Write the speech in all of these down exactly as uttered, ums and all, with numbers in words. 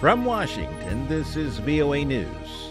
From Washington, this is V O A News.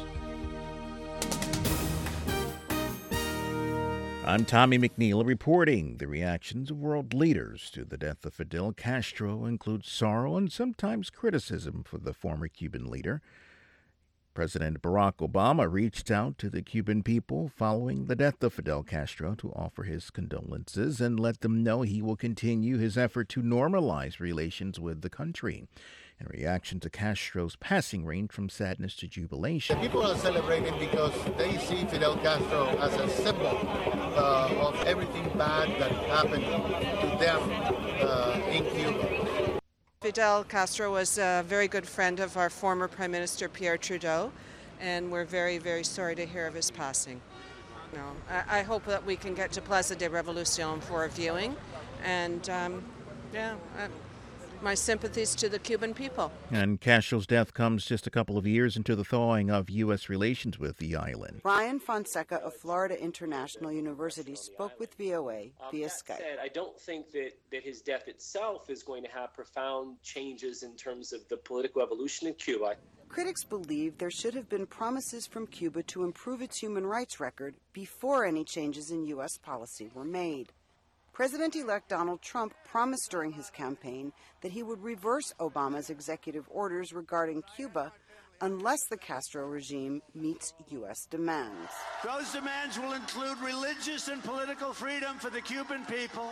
I'm Tommy McNeil reporting. The reactions of world leaders to the death of Fidel Castro include sorrow and sometimes criticism for the former Cuban leader. President Barack Obama reached out to the Cuban people following the death of Fidel Castro to offer his condolences and let them know he will continue his effort to normalize relations with the country. In reaction to Castro's passing ranged from sadness to jubilation. People are celebrating because they see Fidel Castro as a symbol uh, of everything bad that happened to them uh, in Cuba. Fidel Castro was a very good friend of our former Prime Minister Pierre Trudeau, and we're very, very sorry to hear of his passing. No, I, I hope that we can get to Plaza de Revolucion for a viewing, and um, yeah, I, my sympathies to the Cuban people. And Castro's death comes just a couple of years into the thawing of U S relations with the island. Brian Fonseca of Florida International University spoke with V O A via um, Skype. Said, I don't think that, that his death itself is going to have profound changes in terms of the political evolution in Cuba. Critics believe there should have been promises from Cuba to improve its human rights record before any changes in U S policy were made. President-elect Donald Trump promised during his campaign that he would reverse Obama's executive orders regarding Cuba unless the Castro regime meets U S demands. Those demands will include religious and political freedom for the Cuban people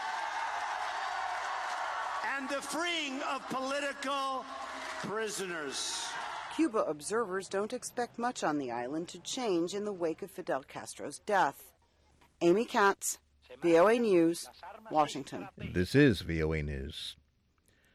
and the freeing of political prisoners. Cuba observers don't expect much on the island to change in the wake of Fidel Castro's death. Amy Katz, V O A News, Washington. This is V O A News.